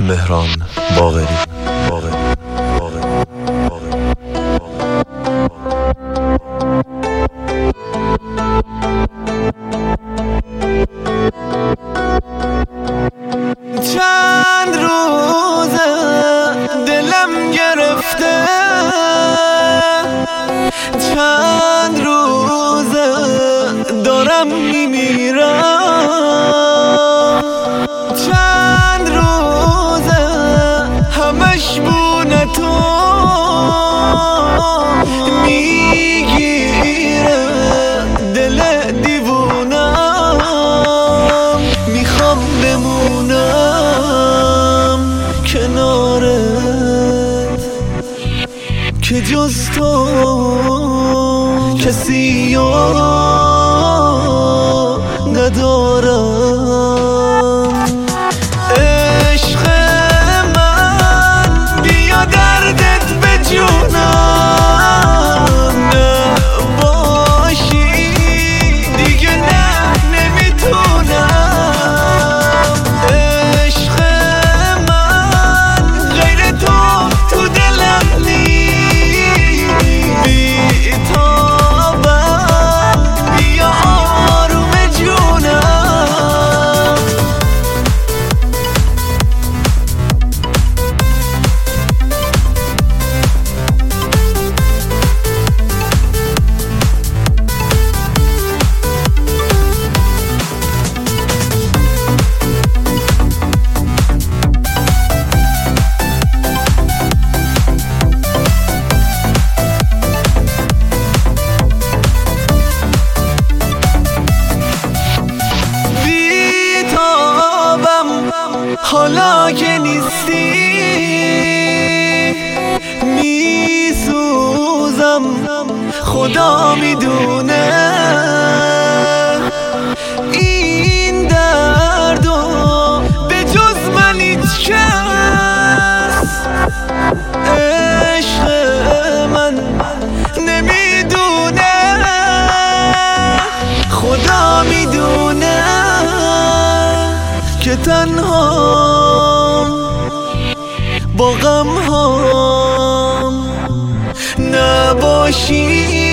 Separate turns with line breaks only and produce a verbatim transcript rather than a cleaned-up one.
مهران باقری باقری باقری
چند روزه دلم گرفته، چند روزه دارم میمیرم، چند روزه همش بونه تو میگیره دل دیوونم، میخوام بمونم کنارت که جز تو کسی ندارم. عشق من بیا دردت به جونم نباشی دیگه، نه نمیتونم. عشق من غیر تو تو دلم نیست، بی‌تابم بیا آروم جونم. حالا که نیستی میسوزم، خدا میدونه این دردو به جز من هیچ کس عشق من نمیدونه، خدا میدونه که تنها با غم هام نباشی.